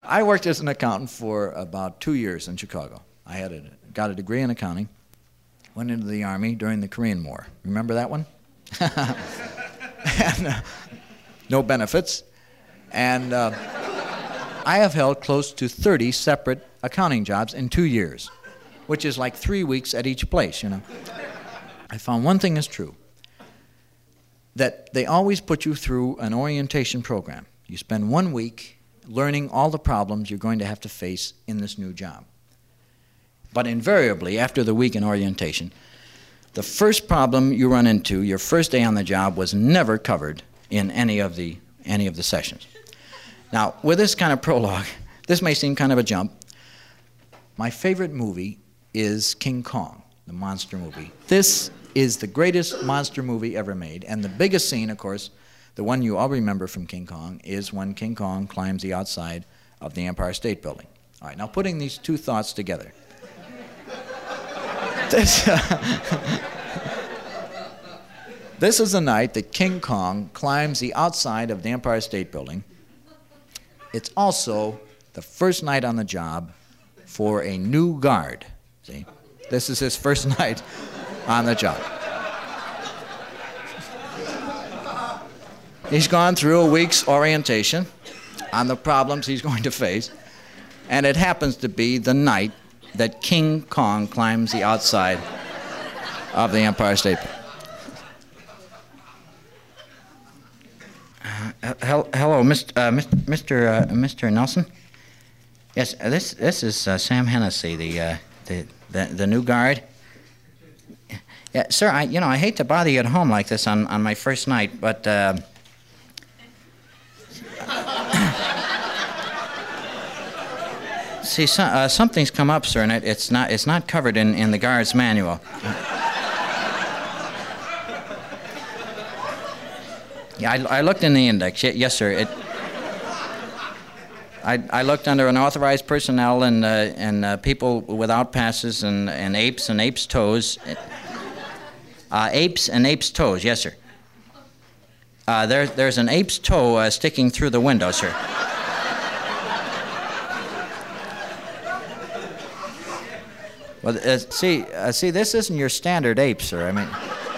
I worked as an accountant for about 2 years in Chicago. I got a degree in accounting, went into the Army during the Korean War. Remember that one? And, no benefits. And I have held close to 30 separate accounting jobs in 2 years, which is like 3 weeks at each place, you know. I found one thing is true, that they always put you through an orientation program. You spend 1 week learning all the problems you're going to have to face in this new job. But invariably, after the week in orientation, the first problem you run into, your first day on the job, was never covered in any of the sessions. Now, with this kind of prologue, this may seem kind of a jump. My favorite movie is King Kong, the monster movie. This is the greatest monster movie ever made, and the biggest scene, of course, the one you all remember from King Kong, is when King Kong climbs the outside of the Empire State Building. All right, now putting these two thoughts together. This is the night that King Kong climbs the outside of the Empire State Building. It's also the first night on the job for a new guard. See, this is his first night on the job. He's gone through a week's orientation on the problems he's going to face, and it happens to be the night that King Kong climbs the outside of the Empire State Building. Hello, Mr. Nelson. Yes, this is Sam Hennessy, the new guard. Yeah, sir, I hate to bother you at home like this on my first night, but see, something's come up, sir, and it's not covered in the guard's manual. Yeah, I looked in the index. Yes, sir. I looked under unauthorized personnel and people without passes and apes and apes' toes. Apes and apes' toes. Yes, sir. There's an ape's toe sticking through the window, sir. Well, see, this isn't your standard ape, sir. I mean.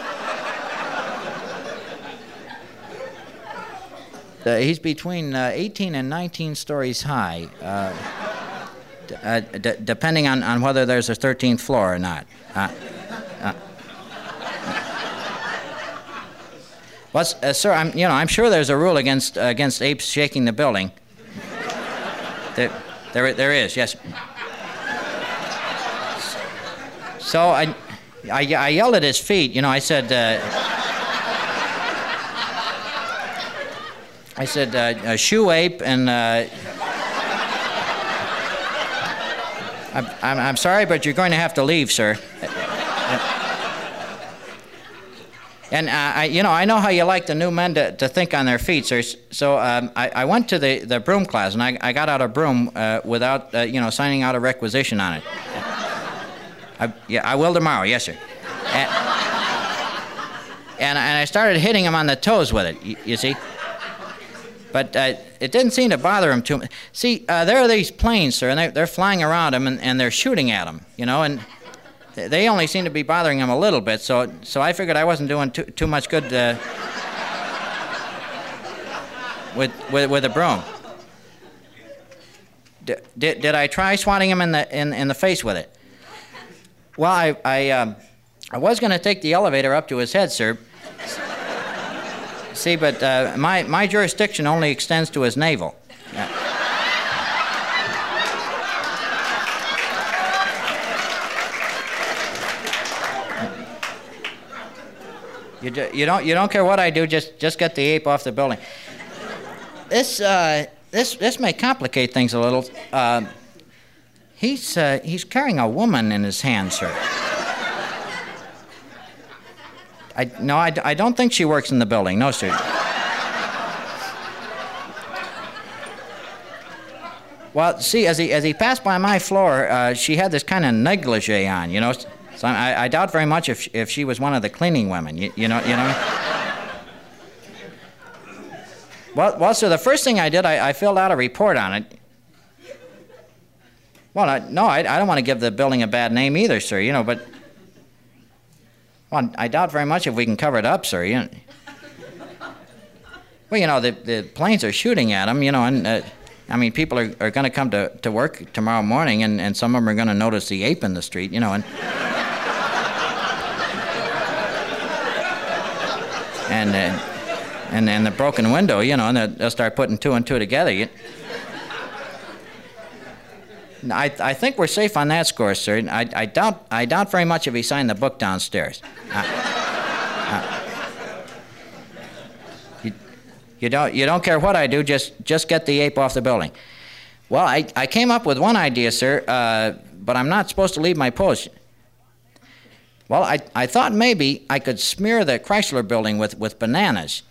He's between 18 and 19 stories high, depending on whether there's a 13th floor or not. Well, sir, I'm sure there's a rule against apes shaking the building. There is, yes. So I yelled at his feet. I said, shoe ape, and I'm sorry, but you're going to have to leave, sir. And I know how you like the new men to think on their feet, sir. So I went to the broom class, and I got out a broom without signing out a requisition on it. I will tomorrow, yes, sir. And I started hitting him on the toes with it. You see. But it didn't seem to bother him too much. See, there are these planes, sir, and they're flying around him, and they're shooting at him, and they only seem to be bothering him a little bit, so I figured I wasn't doing too much good with a broom. Did I try swatting him in the face with it? Well, I was going to take the elevator up to his head, sir. See, but my jurisdiction only extends to his navel. You don't care what I do. Just get the ape off the building. This may complicate things a little. He's carrying a woman in his hand, sir. I don't think she works in the building. No, sir. Well, see, as he passed by my floor, she had this kind of negligee on, So I doubt very much if she was one of the cleaning women. You know. Well, sir, the first thing I did, I filled out a report on it. Well, no, I don't want to give the building a bad name either, sir, you know, but... Well, I doubt very much if we can cover it up, sir, you know. Well, you know, the planes are shooting at them, you know, and, I mean, people are going to come to work tomorrow morning, and some of them are going to notice the ape in the street, you know, and... and the broken window, you know, and they'll start putting two and two together. I think we're safe on that score, sir. I doubt very much if he signed the book downstairs. You don't care what I do, just get the ape off the building. Well, I came up with one idea, sir, but I'm not supposed to leave my post. Well, I thought maybe I could smear the Chrysler building with bananas.